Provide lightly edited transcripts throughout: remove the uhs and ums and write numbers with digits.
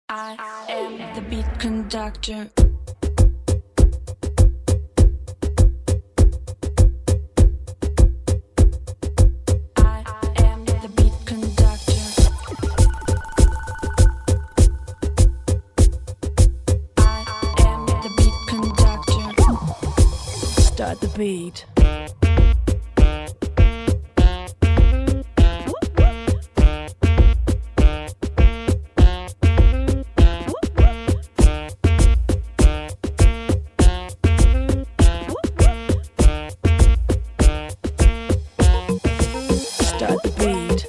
I am the beat conductor. I am the beat conductor. I am the beat conductor. Start the beat. Start the beat.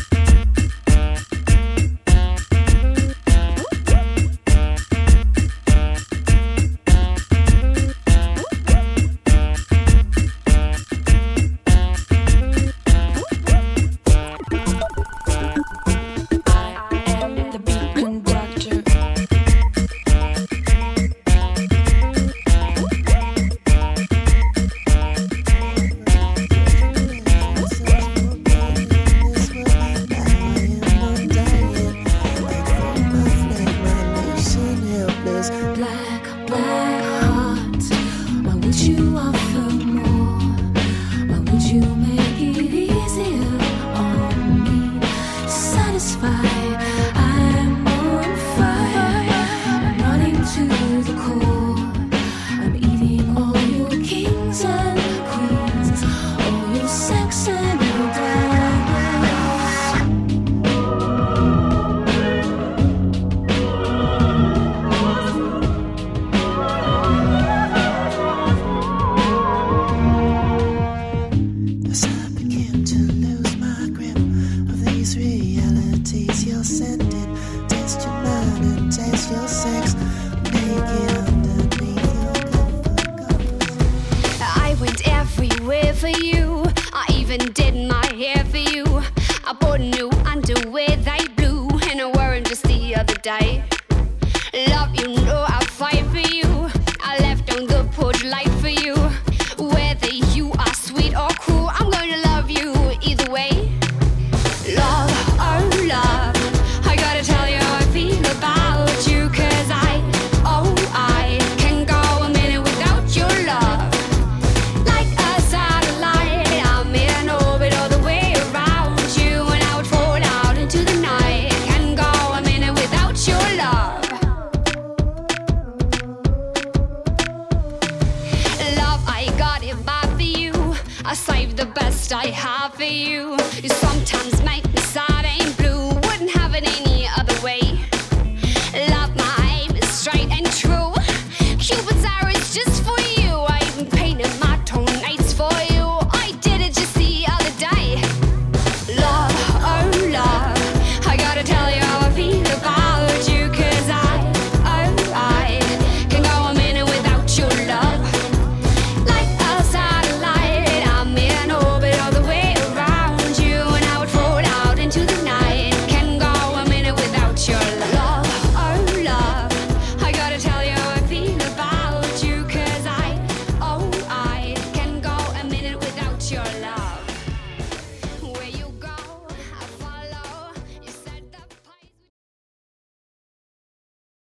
Black heart, why would you offer more? Why would you make it easier on me? Satisfied, I'm on fire. I'm running to the core. I'm eating all your kings and queens, all your sex and your glamour. Realities you're sending, test your mind and test your sex, make it underneath your comfort. I went everywhere for you, I even did my hair for you. I bought new underwear, they blue, and I wore them just the other day. Love, you know I fight for you, I left on the porch light for you. Whether you are sweet or cool, I'm gonna love you either way. Love, oh love, I gotta tell you how I feel about you, 'cause I can go a minute without your love. Like a satellite, I'm in orbit all the way around you, and I would fall out into the night. Can go a minute without your love. Love, I got it bad for you, I saved the best I have for you.